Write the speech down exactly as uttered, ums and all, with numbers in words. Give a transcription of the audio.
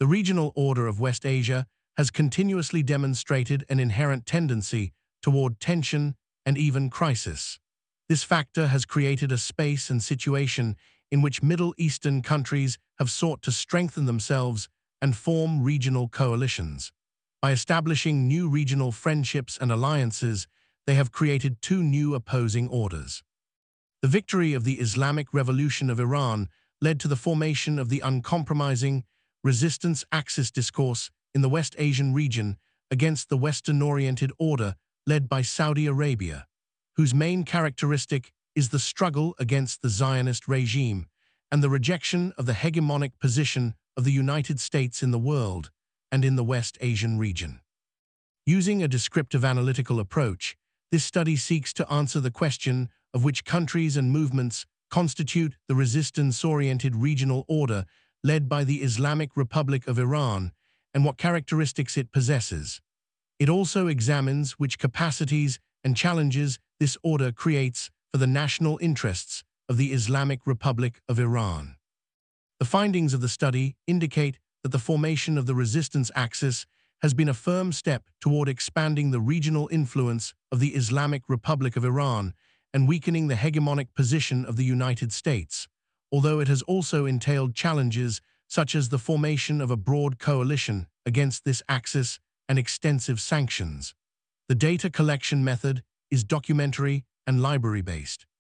The regional order of West Asia has continuously demonstrated an inherent tendency toward tension and even crisis. This factor has created a space and situation in which Middle Eastern countries have sought to strengthen themselves and form regional coalitions. By establishing new regional friendships and alliances, they have created two new opposing orders. The victory of the Islamic Revolution of Iran led to the formation of the uncompromising resistance axis discourse in the West Asian region against the Western-oriented order led by Saudi Arabia, whose main characteristic is the struggle against the Zionist regime and the rejection of the hegemonic position of the United States in the world and in the West Asian region. Using a descriptive analytical approach, this study seeks to answer the question of which countries and movements constitute the resistance-oriented regional order led by the Islamic Republic of Iran and what characteristics it possesses. It also examines which capacities and challenges this order creates for the national interests of the Islamic Republic of Iran. The findings of the study indicate that the formation of the resistance axis has been a firm step toward expanding the regional influence of the Islamic Republic of Iran and weakening the hegemonic position of the United States, although it has also entailed challenges such as the formation of a broad coalition against this axis and extensive sanctions. The data collection method is documentary and library-based.